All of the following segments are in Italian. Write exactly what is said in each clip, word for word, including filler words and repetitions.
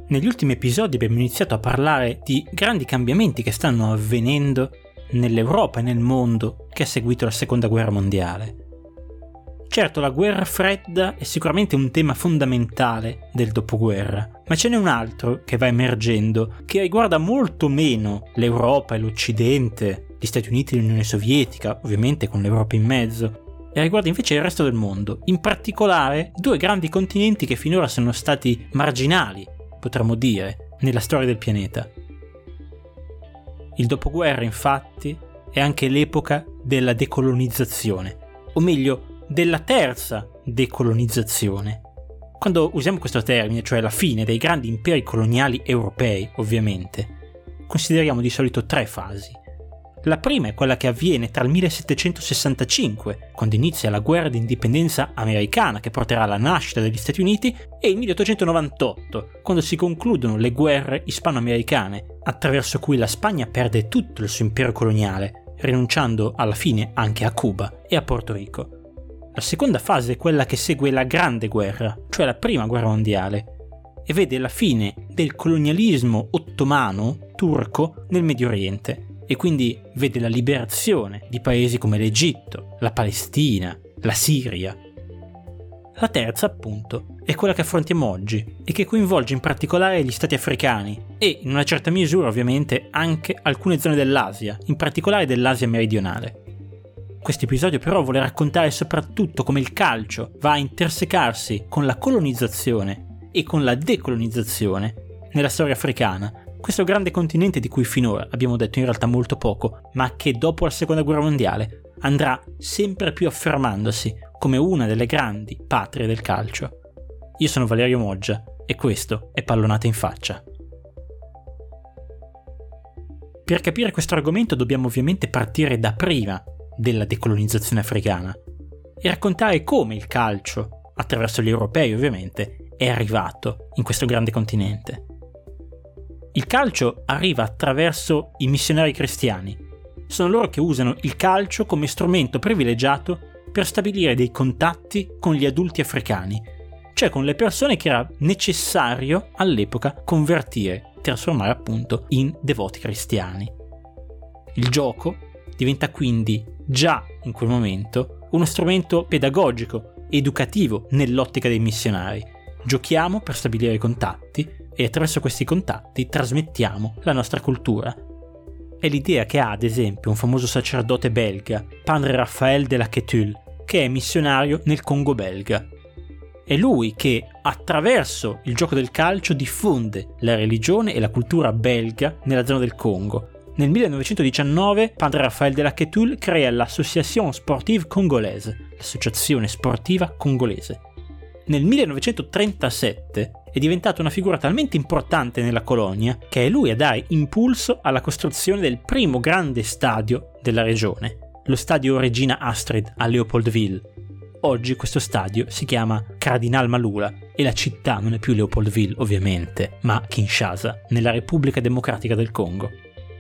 Negli ultimi episodi abbiamo iniziato a parlare di grandi cambiamenti che stanno avvenendo nell'Europa e nel mondo che ha seguito la Seconda Guerra Mondiale. Certo, la guerra fredda è sicuramente un tema fondamentale del dopoguerra, ma ce n'è un altro che va emergendo, che riguarda molto meno l'Europa e l'Occidente, gli Stati Uniti e l'Unione Sovietica, ovviamente con l'Europa in mezzo, e riguarda invece il resto del mondo, in particolare due grandi continenti che finora sono stati marginali, potremmo dire, nella storia del pianeta. Il dopoguerra, infatti, è anche l'epoca della decolonizzazione, o meglio, della terza decolonizzazione. Quando usiamo questo termine, cioè la fine dei grandi imperi coloniali europei, ovviamente, consideriamo di solito tre fasi. La prima è quella che avviene tra il millesettecentosessantacinque, quando inizia la guerra di indipendenza americana che porterà alla nascita degli Stati Uniti, e il milleottocentonovantotto, quando si concludono le guerre ispano-americane, attraverso cui la Spagna perde tutto il suo impero coloniale, rinunciando alla fine anche a Cuba e a Porto Rico. La seconda fase è quella che segue la Grande Guerra, cioè la Prima Guerra Mondiale, e vede la fine del colonialismo ottomano turco nel Medio Oriente, e quindi vede la liberazione di paesi come l'Egitto, la Palestina, la Siria. La terza, appunto, è quella che affrontiamo oggi e che coinvolge in particolare gli stati africani e, in una certa misura ovviamente, anche alcune zone dell'Asia, in particolare dell'Asia meridionale. Questo episodio però vuole raccontare soprattutto come il calcio va a intersecarsi con la colonizzazione e con la decolonizzazione nella storia africana, questo grande continente di cui finora abbiamo detto in realtà molto poco, ma che dopo la Seconda Guerra Mondiale andrà sempre più affermandosi come una delle grandi patrie del calcio. Io sono Valerio Moggia e questo è Pallonate in Faccia. Per capire questo argomento dobbiamo ovviamente partire da prima della decolonizzazione africana e raccontare come il calcio, attraverso gli europei ovviamente, è arrivato in questo grande continente. Il calcio arriva attraverso i missionari cristiani. Sono loro che usano il calcio come strumento privilegiato per stabilire dei contatti con gli adulti africani, cioè con le persone che era necessario all'epoca convertire, trasformare appunto in devoti cristiani. Il gioco diventa quindi già in quel momento uno strumento pedagogico, educativo nell'ottica dei missionari. Giochiamo per stabilire i contatti e attraverso questi contatti trasmettiamo la nostra cultura. È l'idea che ha ad esempio un famoso sacerdote belga, Padre Raphaël de la Quétulle, che è missionario nel Congo belga. È lui che attraverso il gioco del calcio diffonde la religione e la cultura belga nella zona del Congo. Nel millenovecentodiciannove Padre Raphaël de la Quétulle crea l'Association Sportive Congolaise, l'associazione sportiva congolese. Nel millenovecentotrentasette è diventata una figura talmente importante nella colonia che è lui a dare impulso alla costruzione del primo grande stadio della regione, lo stadio Regina Astrid a Leopoldville. Oggi questo stadio si chiama Cardinal Malula e la città non è più Leopoldville ovviamente, ma Kinshasa, nella Repubblica Democratica del Congo.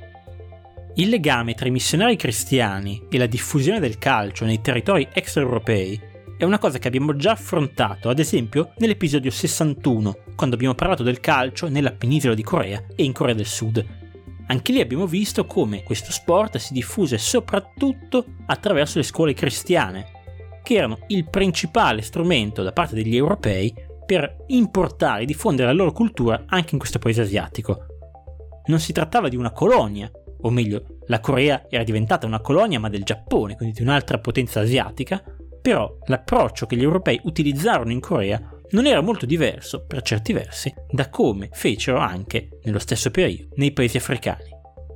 Il legame tra i missionari cristiani e la diffusione del calcio nei territori extraeuropei è una cosa che abbiamo già affrontato, ad esempio, nell'episodio sessantuno, quando abbiamo parlato del calcio nella penisola di Corea e in Corea del Sud. Anche lì abbiamo visto come questo sport si diffuse soprattutto attraverso le scuole cristiane, che erano il principale strumento da parte degli europei per importare e diffondere la loro cultura anche in questo paese asiatico. Non si trattava di una colonia, o meglio, la Corea era diventata una colonia ma del Giappone, quindi di un'altra potenza asiatica, però l'approccio che gli europei utilizzarono in Corea non era molto diverso, per certi versi, da come fecero anche, nello stesso periodo, nei paesi africani.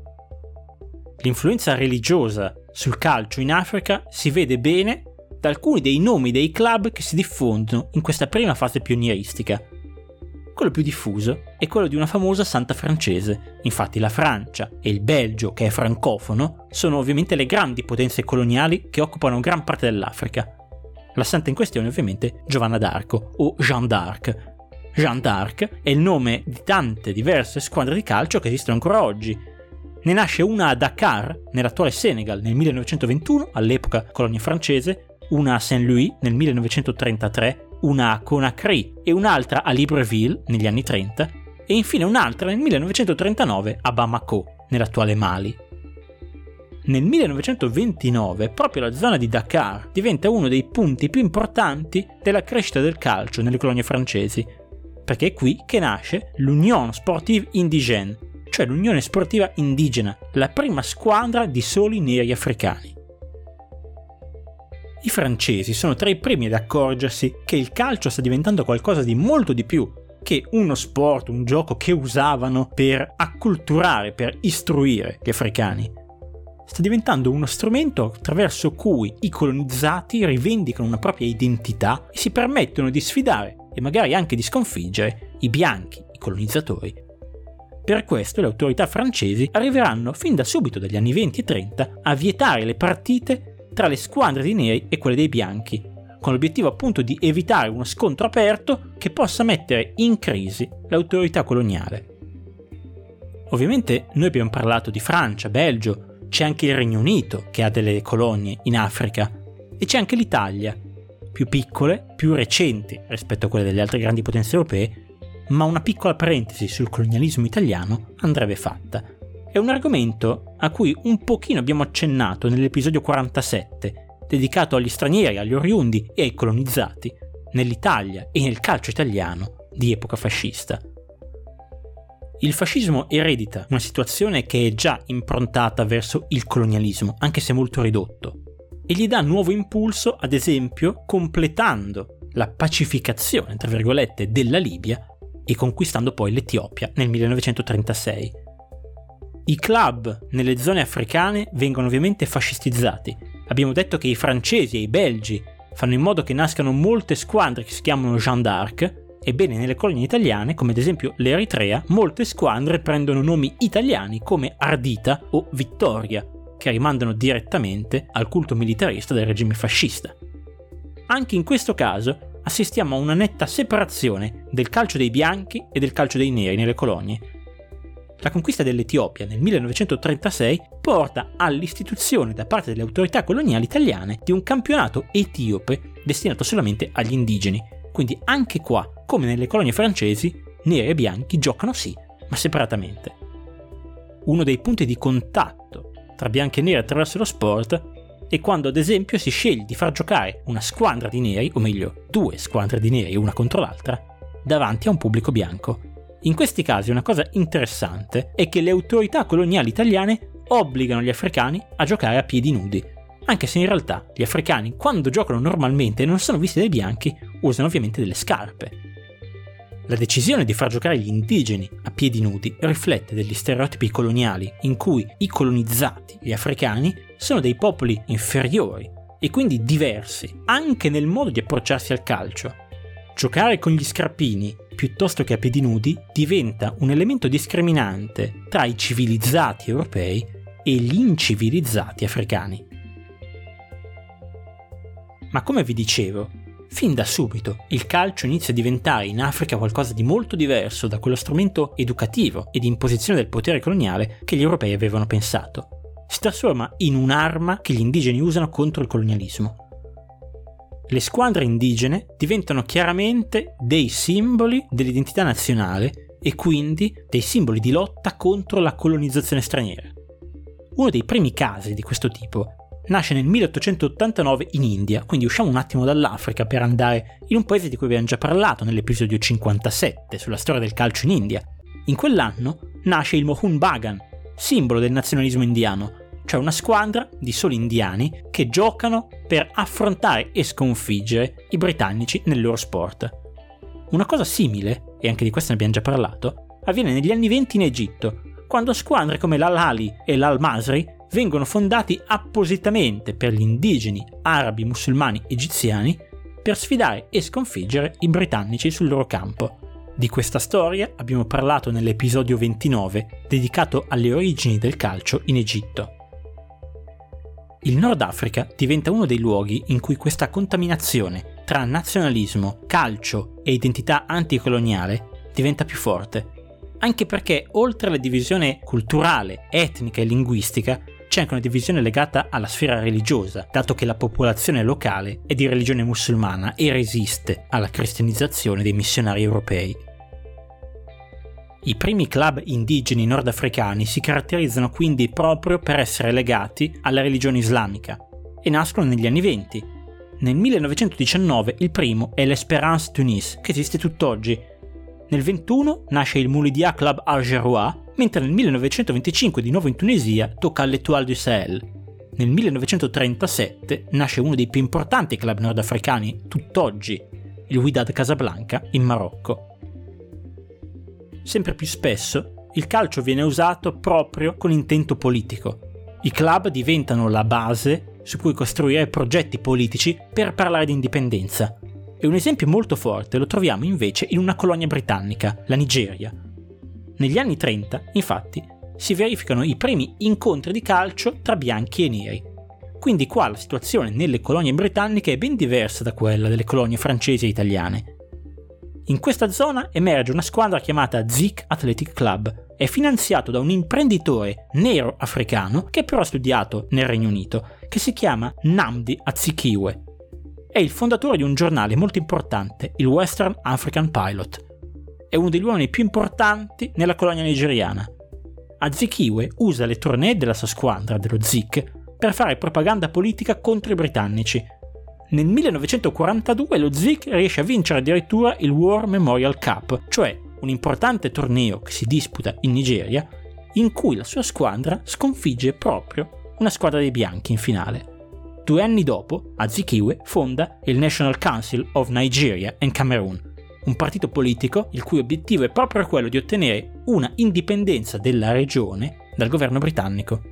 L'influenza religiosa sul calcio in Africa si vede bene da alcuni dei nomi dei club che si diffondono in questa prima fase pionieristica. Quello più diffuso è quello di una famosa santa francese. Infatti la Francia e il Belgio, che è francofono, sono ovviamente le grandi potenze coloniali che occupano gran parte dell'Africa. La santa in questione è ovviamente Giovanna d'Arco o Jeanne d'Arc. Jeanne d'Arc è il nome di tante diverse squadre di calcio che esistono ancora oggi. Ne nasce una a Dakar, nell'attuale Senegal, nel millenovecentoventuno, all'epoca colonia francese, una a Saint-Louis nel millenovecentotrentatré, una a Conakry e un'altra a Libreville negli anni trenta, e infine un'altra nel millenovecentotrentanove a Bamako, nell'attuale Mali. Nel millenovecentoventinove proprio la zona di Dakar diventa uno dei punti più importanti della crescita del calcio nelle colonie francesi, perché è qui che nasce l'Union Sportive Indigène, cioè l'Unione Sportiva Indigena, la prima squadra di soli neri africani. I francesi sono tra i primi ad accorgersi che il calcio sta diventando qualcosa di molto di più che uno sport, un gioco che usavano per acculturare, per istruire gli africani. Sta diventando uno strumento attraverso cui i colonizzati rivendicano una propria identità e si permettono di sfidare e magari anche di sconfiggere i bianchi, i colonizzatori. Per questo le autorità francesi arriveranno fin da subito dagli anni venti e trenta a vietare le partite tra le squadre dei neri e quelle dei bianchi, con l'obiettivo appunto di evitare uno scontro aperto che possa mettere in crisi l'autorità coloniale. Ovviamente noi abbiamo parlato di Francia, Belgio, c'è anche il Regno Unito che ha delle colonie in Africa e c'è anche l'Italia, più piccole, più recenti rispetto a quelle delle altre grandi potenze europee, ma una piccola parentesi sul colonialismo italiano andrebbe fatta. È un argomento a cui un pochino abbiamo accennato nell'episodio quarantasette, dedicato agli stranieri, agli oriundi e ai colonizzati, nell'Italia e nel calcio italiano di epoca fascista. Il fascismo eredita una situazione che è già improntata verso il colonialismo, anche se molto ridotto, e gli dà nuovo impulso, ad esempio, completando la pacificazione, tra virgolette, della Libia e conquistando poi l'Etiopia nel millenovecentotrentasei. I club nelle zone africane vengono ovviamente fascistizzati. Abbiamo detto che i francesi e i belgi fanno in modo che nascano molte squadre che si chiamano Jeanne d'Arc. Ebbene, nelle colonie italiane, come ad esempio l'Eritrea, molte squadre prendono nomi italiani come Ardita o Vittoria, che rimandano direttamente al culto militarista del regime fascista. Anche in questo caso assistiamo a una netta separazione del calcio dei bianchi e del calcio dei neri nelle colonie. La conquista dell'Etiopia nel millenovecentotrentasei porta all'istituzione da parte delle autorità coloniali italiane di un campionato etiope destinato solamente agli indigeni. Quindi anche qua, come nelle colonie francesi, neri e bianchi giocano sì, ma separatamente. Uno dei punti di contatto tra bianchi e neri attraverso lo sport è quando ad esempio si sceglie di far giocare una squadra di neri, o meglio due squadre di neri una contro l'altra, davanti a un pubblico bianco. In questi casi una cosa interessante è che le autorità coloniali italiane obbligano gli africani a giocare a piedi nudi, anche se in realtà gli africani, quando giocano normalmente e non sono visti dai bianchi, usano ovviamente delle scarpe. La decisione di far giocare gli indigeni a piedi nudi riflette degli stereotipi coloniali in cui i colonizzati, gli africani, sono dei popoli inferiori e quindi diversi anche nel modo di approcciarsi al calcio. Giocare con gli scarpini piuttosto che a piedi nudi diventa un elemento discriminante tra i civilizzati europei e gli incivilizzati africani. Ma come vi dicevo, fin da subito il calcio inizia a diventare in Africa qualcosa di molto diverso da quello strumento educativo e di imposizione del potere coloniale che gli europei avevano pensato. Si trasforma in un'arma che gli indigeni usano contro il colonialismo. Le squadre indigene diventano chiaramente dei simboli dell'identità nazionale e quindi dei simboli di lotta contro la colonizzazione straniera. Uno dei primi casi di questo tipo nasce nel milleottocentottantanove in India, quindi usciamo un attimo dall'Africa per andare in un paese di cui abbiamo già parlato nell'episodio cinquantasette sulla storia del calcio in India. In quell'anno nasce il Mohun Bagan, simbolo del nazionalismo indiano, cioè una squadra di soli indiani che giocano per affrontare e sconfiggere i britannici nel loro sport. Una cosa simile, e anche di questo ne abbiamo già parlato, avviene negli anni venti in Egitto, quando squadre come l'Al-Ahly e l'Al-Masri vengono fondati appositamente per gli indigeni arabi musulmani egiziani per sfidare e sconfiggere i britannici sul loro campo. Di questa storia abbiamo parlato nell'episodio ventinove dedicato alle origini del calcio in Egitto. Il Nord Africa diventa uno dei luoghi in cui questa contaminazione tra nazionalismo, calcio e identità anticoloniale diventa più forte, anche perché oltre alla divisione culturale, etnica e linguistica c'è anche una divisione legata alla sfera religiosa, dato che la popolazione locale è di religione musulmana e resiste alla cristianizzazione dei missionari europei. I primi club indigeni nordafricani si caratterizzano quindi proprio per essere legati alla religione islamica e nascono negli anni venti. Nel millenovecentodiciannove il primo è l'Espérance Tunis, che esiste tutt'oggi. Nel ventuno nasce il Moulidia Club Algerois, mentre nel millenovecentoventicinque di nuovo in Tunisia tocca all'Étoile du Sahel. Nel millenovecentotrentasette nasce uno dei più importanti club nordafricani tutt'oggi, il Wydad Casablanca in Marocco. Sempre più spesso il calcio viene usato proprio con intento politico. I club diventano la base su cui costruire progetti politici per parlare di indipendenza. E un esempio molto forte lo troviamo invece in una colonia britannica, la Nigeria. Negli anni trenta, infatti, si verificano i primi incontri di calcio tra bianchi e neri. Quindi qua la situazione nelle colonie britanniche è ben diversa da quella delle colonie francesi e italiane. In questa zona emerge una squadra chiamata Zik Athletic Club. È finanziato da un imprenditore nero africano che però ha studiato nel Regno Unito, che si chiama Nnamdi Azikiwe. È il fondatore di un giornale molto importante, il Western African Pilot. È uno degli uomini più importanti nella colonia nigeriana. Azikiwe usa le tournée della sua squadra, dello Zik, per fare propaganda politica contro i britannici. Nel millenovecentoquarantadue lo Zik riesce a vincere addirittura il War Memorial Cup, cioè un importante torneo che si disputa in Nigeria, in cui la sua squadra sconfigge proprio una squadra dei bianchi in finale. Due anni dopo, Azikiwe fonda il National Council of Nigeria and Cameroon, un partito politico il cui obiettivo è proprio quello di ottenere una indipendenza della regione dal governo britannico.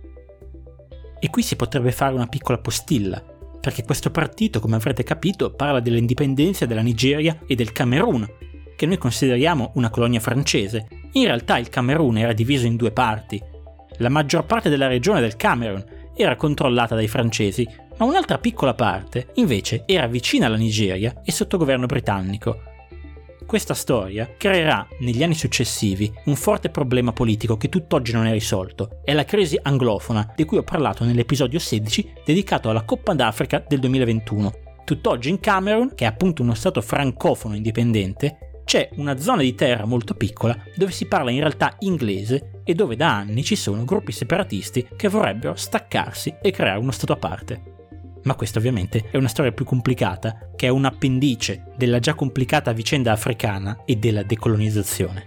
E qui si potrebbe fare una piccola postilla, perché questo partito, come avrete capito, parla dell'indipendenza della Nigeria e del Camerun, che noi consideriamo una colonia francese. In realtà il Camerun era diviso in due parti. La maggior parte della regione del Camerun era controllata dai francesi, ma un'altra piccola parte, invece, era vicina alla Nigeria e sotto governo britannico. Questa storia creerà, negli anni successivi, un forte problema politico che tutt'oggi non è risolto. È la crisi anglofona, di cui ho parlato nell'episodio sedici dedicato alla Coppa d'Africa del duemilaventuno. Tutt'oggi in Camerun, che è appunto uno stato francofono indipendente, c'è una zona di terra molto piccola dove si parla in realtà inglese e dove da anni ci sono gruppi separatisti che vorrebbero staccarsi e creare uno stato a parte. Ma questa ovviamente è una storia più complicata, che è un appendice della già complicata vicenda africana e della decolonizzazione.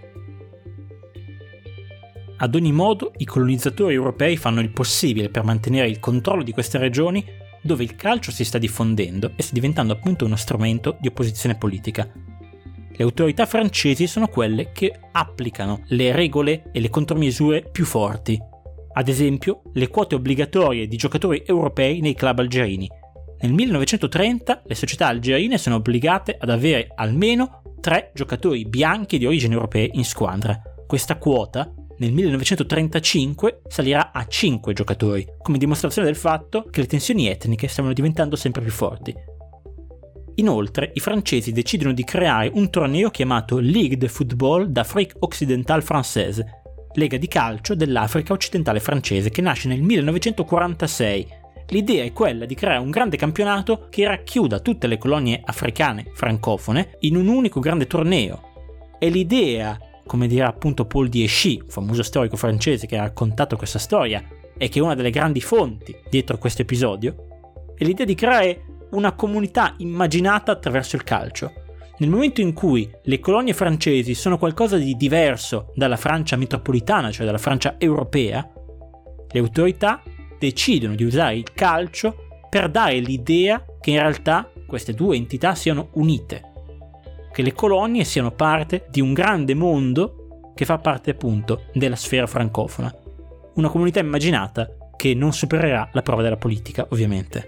Ad ogni modo, i colonizzatori europei fanno il possibile per mantenere il controllo di queste regioni dove il calcio si sta diffondendo e sta diventando appunto uno strumento di opposizione politica. Le autorità francesi sono quelle che applicano le regole e le contromisure più forti. Ad esempio, le quote obbligatorie di giocatori europei nei club algerini. Nel millenovecentotrenta le società algerine sono obbligate ad avere almeno tre giocatori bianchi di origine europea in squadra. Questa quota nel millenovecentotrentacinque salirà a cinque giocatori, come dimostrazione del fatto che le tensioni etniche stavano diventando sempre più forti. Inoltre, i francesi decidono di creare un torneo chiamato Ligue de Football d'Afrique Occidentale Française, Lega di calcio dell'Africa occidentale francese, che nasce nel millenovecentoquarantasei. L'idea è quella di creare un grande campionato che racchiuda tutte le colonie africane francofone in un unico grande torneo. E l'idea, come dirà appunto Paul Diechy, un famoso storico francese che ha raccontato questa storia e che è una delle grandi fonti dietro questo episodio, è l'idea di creare una comunità immaginata attraverso il calcio. Nel momento in cui le colonie francesi sono qualcosa di diverso dalla Francia metropolitana, cioè dalla Francia europea, le autorità decidono di usare il calcio per dare l'idea che in realtà queste due entità siano unite, che le colonie siano parte di un grande mondo che fa parte appunto della sfera francofona. Una comunità immaginata che non supererà la prova della politica, ovviamente.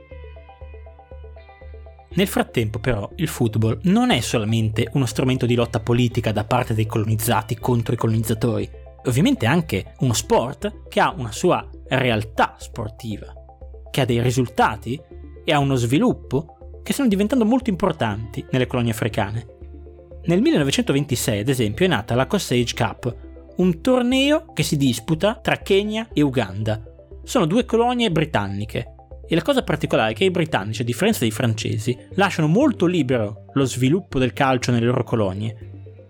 Nel frattempo però il football non è solamente uno strumento di lotta politica da parte dei colonizzati contro i colonizzatori, è ovviamente anche uno sport che ha una sua realtà sportiva, che ha dei risultati e ha uno sviluppo che stanno diventando molto importanti nelle colonie africane. Nel millenovecentoventisei, ad esempio, è nata la Kosage Cup, un torneo che si disputa tra Kenya e Uganda. Sono due colonie britanniche. E la cosa particolare è che i britannici, a differenza dei francesi, lasciano molto libero lo sviluppo del calcio nelle loro colonie.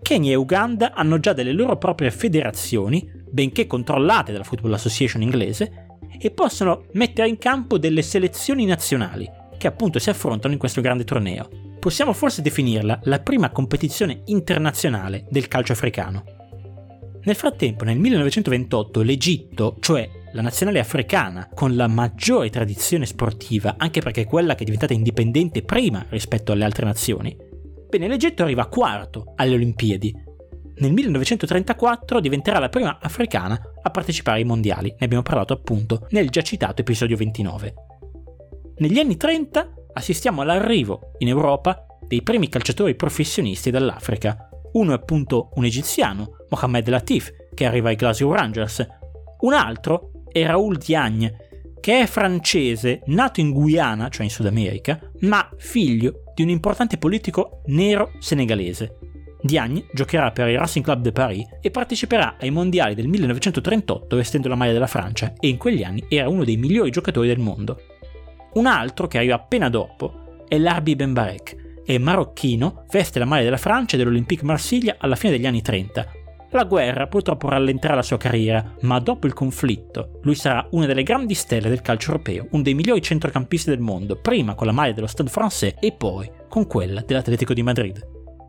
Kenya e Uganda hanno già delle loro proprie federazioni, benché controllate dalla Football Association inglese, e possono mettere in campo delle selezioni nazionali, che appunto si affrontano in questo grande torneo. Possiamo forse definirla la prima competizione internazionale del calcio africano. Nel frattempo, nel millenovecentoventotto, l'Egitto, cioè la nazionale africana con la maggiore tradizione sportiva, anche perché è quella che è diventata indipendente prima rispetto alle altre nazioni, bene, l'Egitto arriva quarto alle Olimpiadi. Nel millenovecentotrentaquattro diventerà la prima africana a partecipare ai mondiali, ne abbiamo parlato appunto nel già citato episodio ventinove. Negli anni trenta assistiamo all'arrivo in Europa dei primi calciatori professionisti dall'Africa. Uno è appunto un egiziano, Mohamed Latif, che arriva ai Glasgow Rangers. Un altro è Raoul Diagne, che è francese, nato in Guyana, cioè in Sud America, ma figlio di un importante politico nero senegalese. Diagne giocherà per il Racing Club de Paris e parteciperà ai mondiali del millenovecentotrentotto vestendo la maglia della Francia, e in quegli anni era uno dei migliori giocatori del mondo. Un altro, che arriva appena dopo, è Larbi Benbarek. È marocchino, veste la maglia della Francia e dell'Olympique Marsiglia alla fine degli anni trenta. La guerra purtroppo rallenterà la sua carriera, ma dopo il conflitto lui sarà una delle grandi stelle del calcio europeo, uno dei migliori centrocampisti del mondo, prima con la maglia dello Stade Français e poi con quella dell'Atletico di Madrid.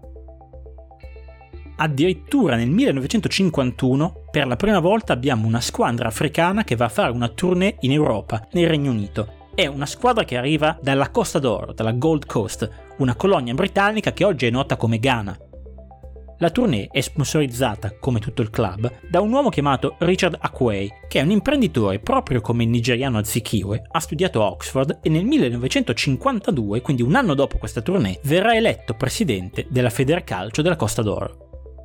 Addirittura nel millenovecentocinquantuno, per la prima volta abbiamo una squadra africana che va a fare una tournée in Europa, nel Regno Unito. È una squadra che arriva dalla Costa d'Oro, dalla Gold Coast, una colonia britannica che oggi è nota come Ghana. La tournée è sponsorizzata, come tutto il club, da un uomo chiamato Richard Akwei, che è un imprenditore proprio come il nigeriano Azikiwe, ha studiato a Oxford e nel millenovecentocinquantadue, quindi un anno dopo questa tournée, verrà eletto presidente della Federcalcio della Costa d'Oro.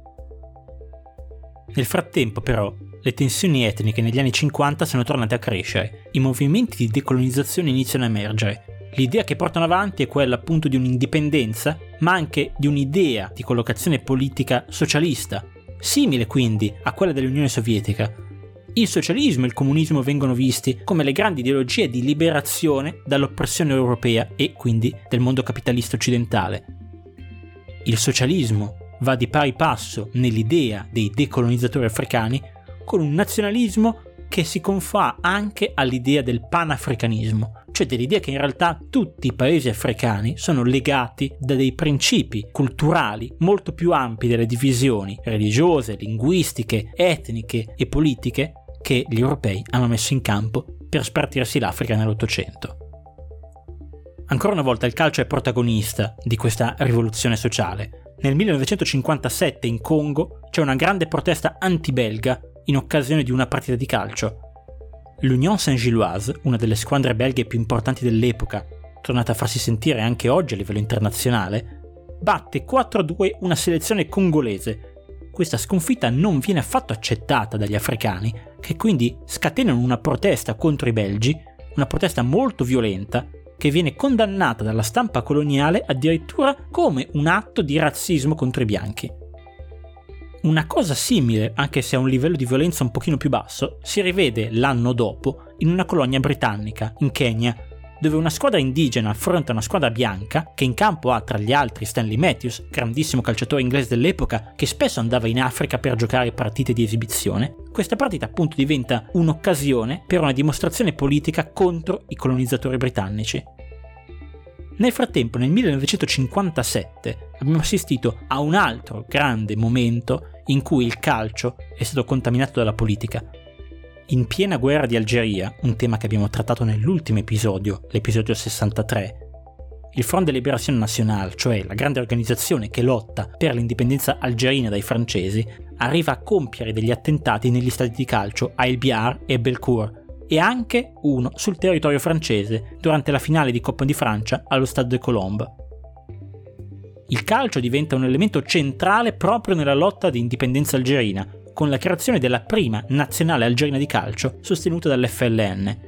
Nel frattempo, però, le tensioni etniche negli anni cinquanta sono tornate a crescere, i movimenti di decolonizzazione iniziano a emergere. L'idea che portano avanti è quella appunto di un'indipendenza, ma anche di un'idea di collocazione politica socialista, simile quindi a quella dell'Unione Sovietica. Il socialismo e il comunismo vengono visti come le grandi ideologie di liberazione dall'oppressione europea e quindi del mondo capitalista occidentale. Il socialismo va di pari passo nell'idea dei decolonizzatori africani con un nazionalismo che si confà anche all'idea del panafricanismo, cioè dell'idea che in realtà tutti i paesi africani sono legati da dei principi culturali molto più ampi delle divisioni religiose, linguistiche, etniche e politiche che gli europei hanno messo in campo per spartirsi l'Africa nell'Ottocento. Ancora una volta il calcio è protagonista di questa rivoluzione sociale. Nel millenovecentocinquantasette in Congo c'è una grande protesta anti-belga in occasione di una partita di calcio. L'Union Saint-Gilloise, una delle squadre belghe più importanti dell'epoca, tornata a farsi sentire anche oggi a livello internazionale, batte quattro a due una selezione congolese. Questa sconfitta non viene affatto accettata dagli africani, che quindi scatenano una protesta contro i belgi, una protesta molto violenta, che viene condannata dalla stampa coloniale addirittura come un atto di razzismo contro i bianchi. Una cosa simile, anche se a un livello di violenza un pochino più basso, si rivede l'anno dopo in una colonia britannica, in Kenya, dove una squadra indigena affronta una squadra bianca che in campo ha tra gli altri Stanley Matthews, grandissimo calciatore inglese dell'epoca che spesso andava in Africa per giocare partite di esibizione. Questa partita appunto diventa un'occasione per una dimostrazione politica contro i colonizzatori britannici. Nel frattempo, nel millenovecentocinquantasette, abbiamo assistito a un altro grande momento in cui il calcio è stato contaminato dalla politica. In piena guerra di Algeria, un tema che abbiamo trattato nell'ultimo episodio, l'episodio sessantatré, il Front de Libération Nationale, cioè la grande organizzazione che lotta per l'indipendenza algerina dai francesi, arriva a compiere degli attentati negli stadi di calcio a El Biar e Belcourt, e anche uno sul territorio francese durante la finale di Coppa di Francia allo Stade de Colombe. Il calcio diventa un elemento centrale proprio nella lotta di indipendenza algerina, con la creazione della prima nazionale algerina di calcio sostenuta dall'F L N.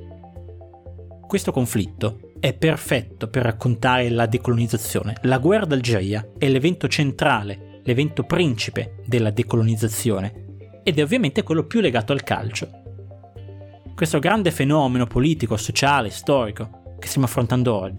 Questo conflitto è perfetto per raccontare la decolonizzazione. La guerra d'Algeria è l'evento centrale, l'evento principe della decolonizzazione, ed è ovviamente quello più legato al calcio. Questo grande fenomeno politico, sociale, storico che stiamo affrontando oggi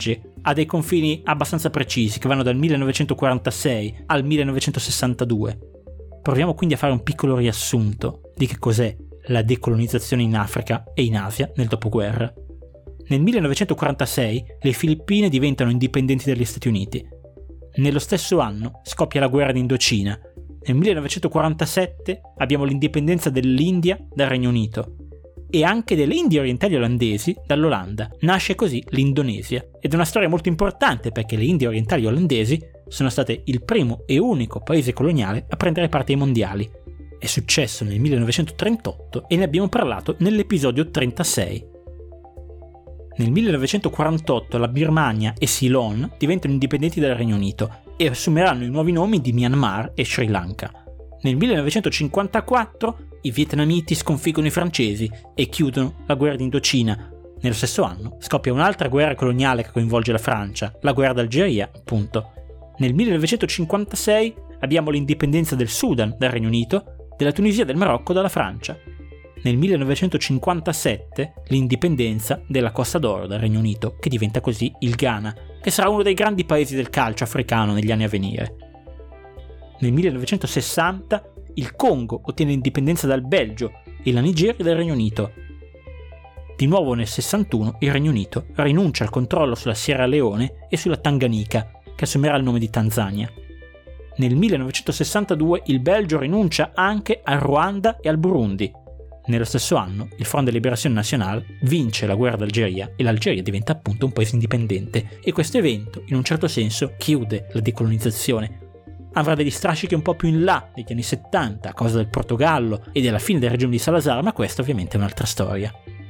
ha dei confini abbastanza precisi che vanno dal millenovecentoquarantasei al millenovecentosessantadue. Proviamo quindi a fare un piccolo riassunto di che cos'è la decolonizzazione in Africa e in Asia nel dopoguerra. Nel millenovecentoquarantasei le Filippine diventano indipendenti dagli Stati Uniti. Nello stesso anno scoppia la guerra d'Indocina. Nel millenovecentoquarantasette abbiamo l'indipendenza dell'India dal Regno Unito e anche delle Indie orientali olandesi dall'Olanda. Nasce così l'Indonesia ed è una storia molto importante perché le Indie orientali olandesi sono state il primo e unico paese coloniale a prendere parte ai mondiali. È successo nel millenovecentotrentotto e ne abbiamo parlato nell'episodio trentasei. Nel millenovecentoquarantotto la Birmania e Ceylon diventano indipendenti dal Regno Unito e assumeranno i nuovi nomi di Myanmar e Sri Lanka. Nel millenovecentocinquantaquattro i vietnamiti sconfiggono i francesi e chiudono la guerra d'Indocina. Nello stesso anno scoppia un'altra guerra coloniale che coinvolge la Francia, la guerra d'Algeria, appunto. Nel millenovecentocinquantasei abbiamo l'indipendenza del Sudan dal Regno Unito, della Tunisia e del Marocco dalla Francia. Nel millenovecentocinquantasette l'indipendenza della Costa d'Oro dal Regno Unito, che diventa così il Ghana, che sarà uno dei grandi paesi del calcio africano negli anni a venire. Nel millenovecentosessanta il Congo ottiene l'indipendenza dal Belgio e la Nigeria dal Regno Unito. Di nuovo nel sessantuno il Regno Unito rinuncia al controllo sulla Sierra Leone e sulla Tanganica, che assumerà il nome di Tanzania. Nel millenovecentosessantadue il Belgio rinuncia anche al Ruanda e al Burundi. Nello stesso anno il Front de Libération Nationale vince la guerra d'Algeria e l'Algeria diventa appunto un paese indipendente, e questo evento in un certo senso chiude la decolonizzazione. Avrà degli strascichi un po' più in là negli anni settanta a causa del Portogallo e della fine del regime di Salazar, ma questa ovviamente è un'altra storia.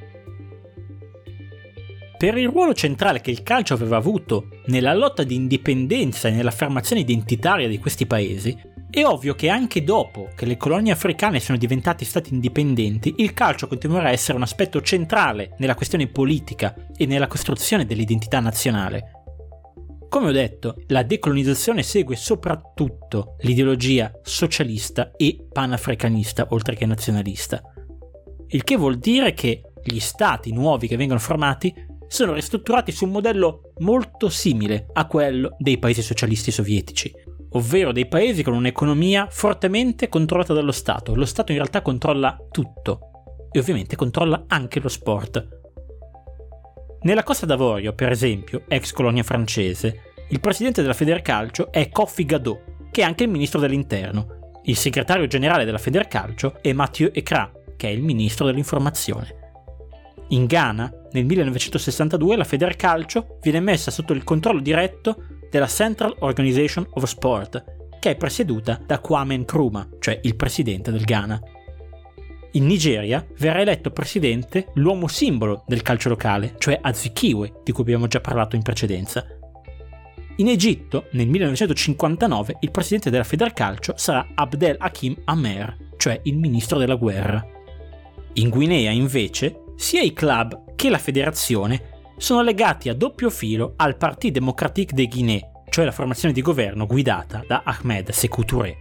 Per il ruolo centrale che il calcio aveva avuto nella lotta di indipendenza e nell'affermazione identitaria di questi paesi, è ovvio che anche dopo che le colonie africane sono diventate stati indipendenti, il calcio continuerà a essere un aspetto centrale nella questione politica e nella costruzione dell'identità nazionale. Come ho detto, la decolonizzazione segue soprattutto l'ideologia socialista e panafricanista, oltre che nazionalista. Il che vuol dire che gli stati nuovi che vengono formati sono ristrutturati su un modello molto simile a quello dei paesi socialisti sovietici, ovvero dei paesi con un'economia fortemente controllata dallo Stato. Lo Stato in realtà controlla tutto e ovviamente controlla anche lo sport. Nella Costa d'Avorio, per esempio, ex colonia francese, il presidente della Federcalcio è Kofi Gadot, che è anche il ministro dell'interno. Il segretario generale della Federcalcio è Mathieu Ekra, che è il ministro dell'informazione. In Ghana, nel millenovecentosessantadue, la Federcalcio viene messa sotto il controllo diretto della Central Organization of Sport, che è presieduta da Kwame Nkrumah, cioè il presidente del Ghana. In Nigeria verrà eletto presidente l'uomo simbolo del calcio locale, cioè Azikiwe, di cui abbiamo già parlato in precedenza. In Egitto, nel millenovecentocinquantanove, il presidente della Federcalcio sarà Abdel Hakim Amer, cioè il ministro della guerra. In Guinea, invece, sia i club che la federazione sono legati a doppio filo al Parti Démocratique de Guinée, cioè la formazione di governo guidata da Ahmed Sékou Touré.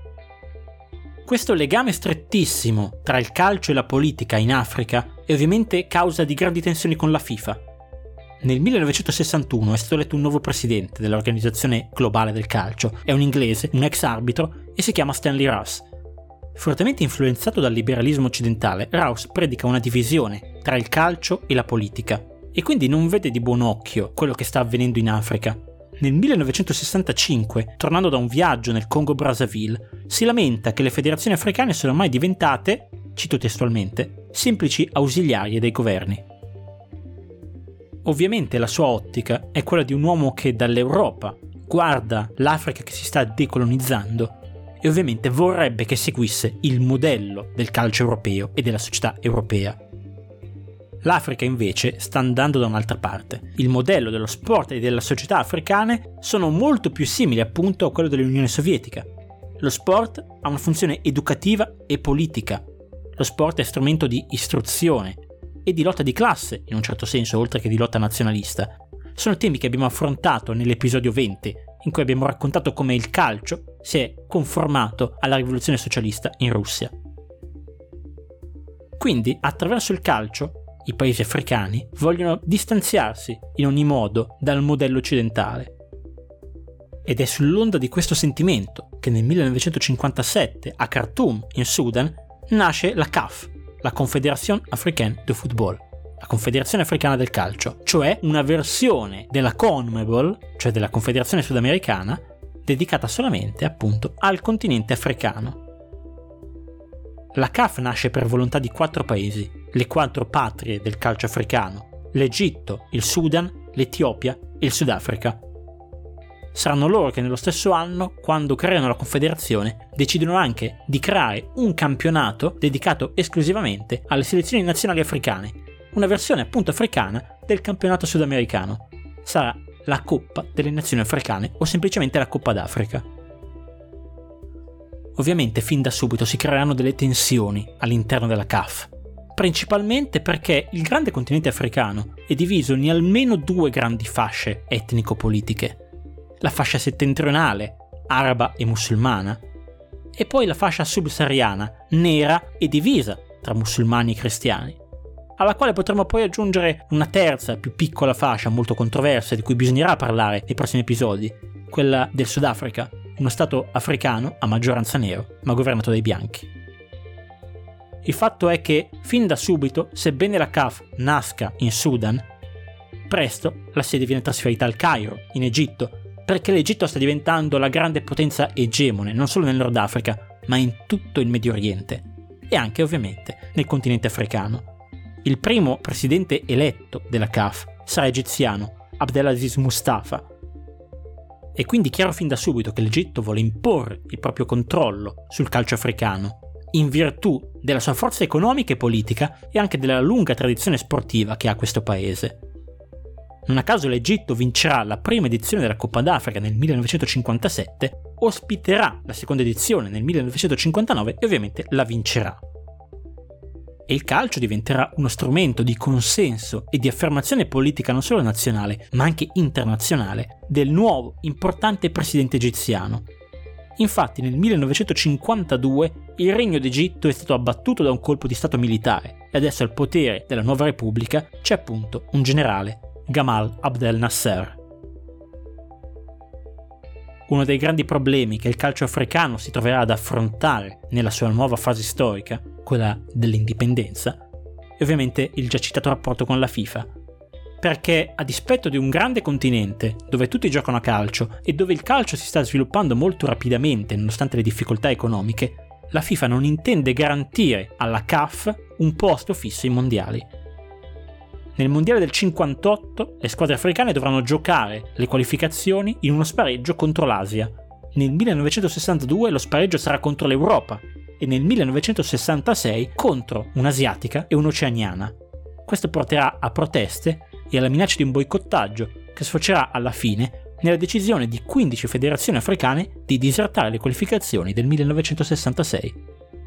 Questo legame strettissimo tra il calcio e la politica in Africa è ovviamente causa di grandi tensioni con la FIFA. Nel millenovecentosessantuno è stato eletto un nuovo presidente dell'Organizzazione Globale del Calcio. È un inglese, un ex arbitro, e si chiama Stanley Rouse. Fortemente influenzato dal liberalismo occidentale, Rouse predica una divisione tra il calcio e la politica, e quindi non vede di buon occhio quello che sta avvenendo in Africa. Nel millenovecentosessantacinque, tornando da un viaggio nel Congo Brazzaville, si lamenta che le federazioni africane sono ormai diventate, cito testualmente, semplici ausiliarie dei governi. Ovviamente la sua ottica è quella di un uomo che dall'Europa guarda l'Africa che si sta decolonizzando e ovviamente vorrebbe che seguisse il modello del calcio europeo e della società europea. L'Africa invece sta andando da un'altra parte. Il modello dello sport e della società africane sono molto più simili appunto a quello dell'Unione Sovietica. Lo sport ha una funzione educativa e politica. Lo sport è strumento di istruzione e di lotta di classe, in un certo senso, oltre che di lotta nazionalista. Sono temi che abbiamo affrontato nell'episodio venti, in cui abbiamo raccontato come il calcio si è conformato alla rivoluzione socialista in Russia. Quindi, attraverso il calcio, i paesi africani vogliono distanziarsi in ogni modo dal modello occidentale. Ed è sull'onda di questo sentimento che nel millenovecentocinquantasette a Khartoum, in Sudan, nasce la C A F, la Confédération Africaine de Football, la Confederazione Africana del Calcio, cioè una versione della CONMEBOL, cioè della Confederazione Sudamericana, dedicata solamente appunto al continente africano. La C A F nasce per volontà di quattro paesi, le quattro patrie del calcio africano: l'Egitto, il Sudan, l'Etiopia e il Sudafrica. Saranno loro che nello stesso anno, quando creano la confederazione, decidono anche di creare un campionato dedicato esclusivamente alle selezioni nazionali africane, una versione appunto africana del campionato sudamericano. Sarà la Coppa delle Nazioni Africane o semplicemente la Coppa d'Africa. Ovviamente fin da subito si creeranno delle tensioni all'interno della C A F, principalmente perché il grande continente africano è diviso in almeno due grandi fasce etnico-politiche: la fascia settentrionale, araba e musulmana, e poi la fascia subsahariana, nera e divisa tra musulmani e cristiani, alla quale potremo poi aggiungere una terza, più piccola fascia molto controversa di cui bisognerà parlare nei prossimi episodi, quella del Sudafrica, uno stato africano a maggioranza nero, ma governato dai bianchi. Il fatto è che, fin da subito, sebbene la C A F nasca in Sudan, presto la sede viene trasferita al Cairo, in Egitto, perché l'Egitto sta diventando la grande potenza egemone non solo nel Nord Africa, ma in tutto il Medio Oriente e anche ovviamente nel continente africano. Il primo presidente eletto della C A F sarà egiziano, Abdelaziz Mustafa, e quindi chiaro fin da subito che l'Egitto vuole imporre il proprio controllo sul calcio africano, in virtù della sua forza economica e politica e anche della lunga tradizione sportiva che ha questo paese. Non a caso l'Egitto vincerà la prima edizione della Coppa d'Africa nel millenovecentocinquantasette, ospiterà la seconda edizione nel millenovecentocinquantanove e ovviamente la vincerà. E il calcio diventerà uno strumento di consenso e di affermazione politica non solo nazionale, ma anche internazionale, del nuovo importante presidente egiziano. Infatti nel millenovecentocinquantadue il Regno d'Egitto è stato abbattuto da un colpo di stato militare e adesso al potere della nuova repubblica c'è appunto un generale, Gamal Abdel Nasser. Uno dei grandi problemi che il calcio africano si troverà ad affrontare nella sua nuova fase storica, quella dell'indipendenza, è ovviamente il già citato rapporto con la FIFA, perché a dispetto di un grande continente dove tutti giocano a calcio e dove il calcio si sta sviluppando molto rapidamente nonostante le difficoltà economiche, la FIFA non intende garantire alla C A F un posto fisso ai mondiali. Nel mondiale del cinquantotto le squadre africane dovranno giocare le qualificazioni in uno spareggio contro l'Asia. Nel millenovecentosessantadue lo spareggio sarà contro l'Europa e nel millenovecentosessantasei contro un'asiatica e un'oceaniana. Questo porterà a proteste e alla minaccia di un boicottaggio che sfocerà alla fine nella decisione di quindici federazioni africane di disertare le qualificazioni del millenovecentosessantasei.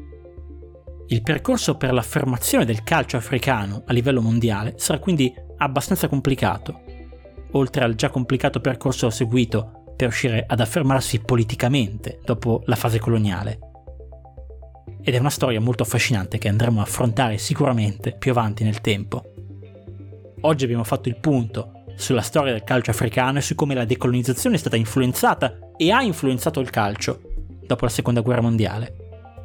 Il percorso per l'affermazione del calcio africano a livello mondiale sarà quindi abbastanza complicato, oltre al già complicato percorso seguito per riuscire ad affermarsi politicamente dopo la fase coloniale. Ed è una storia molto affascinante che andremo a affrontare sicuramente più avanti nel tempo. Oggi abbiamo fatto il punto sulla storia del calcio africano e su come la decolonizzazione è stata influenzata e ha influenzato il calcio dopo la seconda guerra mondiale.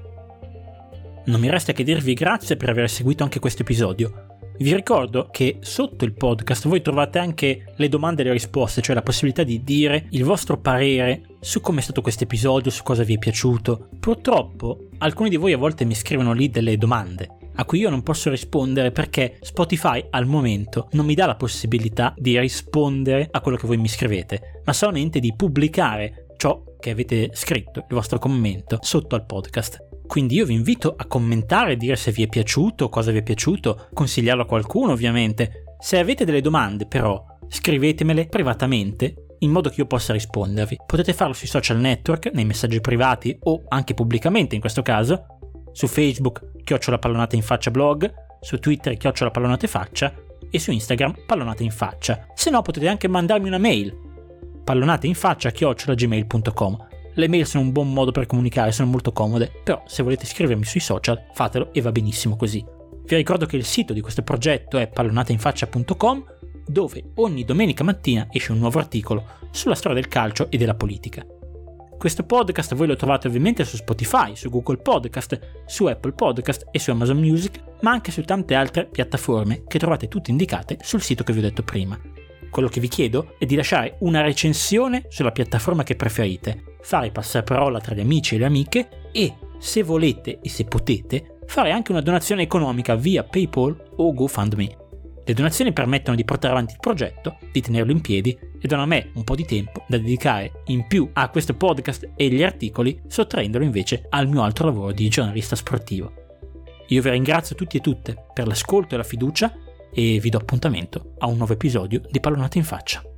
Non mi resta che dirvi grazie per aver seguito anche questo episodio. Vi ricordo che sotto il podcast voi trovate anche le domande e le risposte, cioè la possibilità di dire il vostro parere su come è stato questo episodio, su cosa vi è piaciuto. Purtroppo alcuni di voi a volte mi scrivono lì delle domande a cui io non posso rispondere perché Spotify al momento non mi dà la possibilità di rispondere a quello che voi mi scrivete, ma solamente di pubblicare ciò che avete scritto, il vostro commento, sotto al podcast. Quindi io vi invito a commentare, dire se vi è piaciuto, cosa vi è piaciuto, consigliarlo a qualcuno ovviamente. Se avete delle domande però, scrivetemele privatamente in modo che io possa rispondervi. Potete farlo sui social network, nei messaggi privati o anche pubblicamente in questo caso, su Facebook, chiocciola pallonate in faccia blog, su Twitter, chiocciola pallonate faccia e su Instagram, pallonate in faccia. Se no potete anche mandarmi una mail, pallonateinfaccia chiocciola gmail punto com. Le mail sono un buon modo per comunicare, sono molto comode, però se volete scrivermi sui social fatelo e va benissimo così. Vi ricordo che il sito di questo progetto è pallonatainfaccia punto com, dove ogni domenica mattina esce un nuovo articolo sulla storia del calcio e della politica. Questo podcast voi lo trovate ovviamente su Spotify, su Google Podcast, su Apple Podcast e su Amazon Music, ma anche su tante altre piattaforme che trovate tutte indicate sul sito che vi ho detto prima. Quello che vi chiedo è di lasciare una recensione sulla piattaforma che preferite, fare passaparola tra gli amici e le amiche e, se volete e se potete, fare anche una donazione economica via PayPal o GoFundMe. Le donazioni permettono di portare avanti il progetto, di tenerlo in piedi e danno a me un po' di tempo da dedicare in più a questo podcast e gli articoli, sottraendolo invece al mio altro lavoro di giornalista sportivo. Io vi ringrazio tutti e tutte per l'ascolto e la fiducia e vi do appuntamento a un nuovo episodio di Pallonate in Faccia.